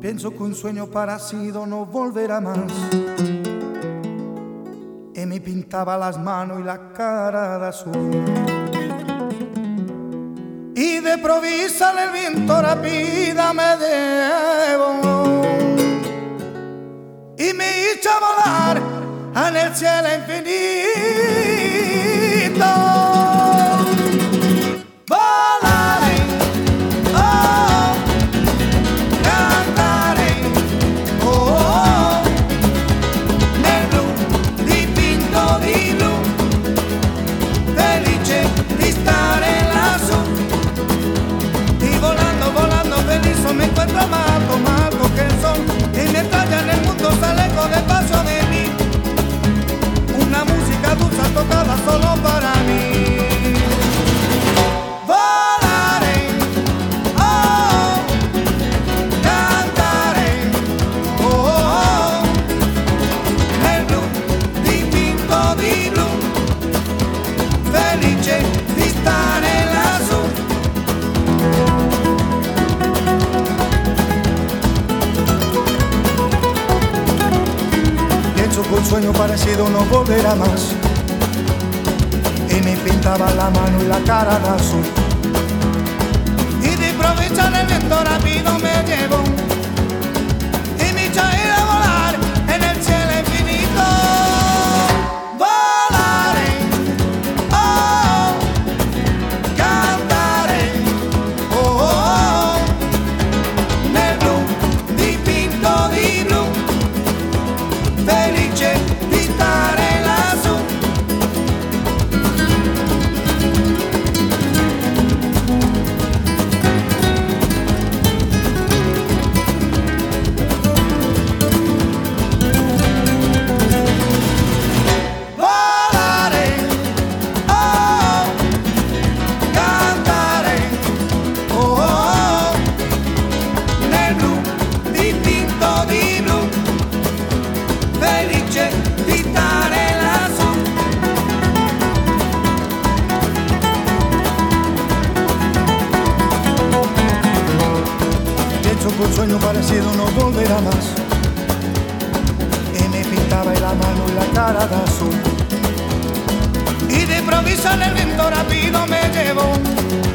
Pienso que un sueño parecido no volverá más. Y me pintaba las manos y la cara de azul. Y de provisa el viento rápida me llevó y me hizo volar en el cielo infinito. Me encuentro amado, malo que el sol y me talla en el mundo, sale con el paso de mí. Una música dulce tocada solo para mí. Volaré, oh, cantaré, oh, oh, nel blu dipinto di blu, felice di stare lassù. Un sueño parecido no volverá más. Y me pintaba la mano y la cara de azul. Y de improviso en el viento rápido me llevó y me hizo ir a volar en el cielo infinito. Volaré, oh, cantaré, oh, oh, nel blu dipinto di blu, felice di stare lassù. Volare, oh, cantare, oh, oh, nel blu dipinto di blu, felice di stare lassù. Pienso que un sueño parecido no volverá más. Y me pintaba la mano y la cara de azul. Y de improviso en el viento rápido me llevó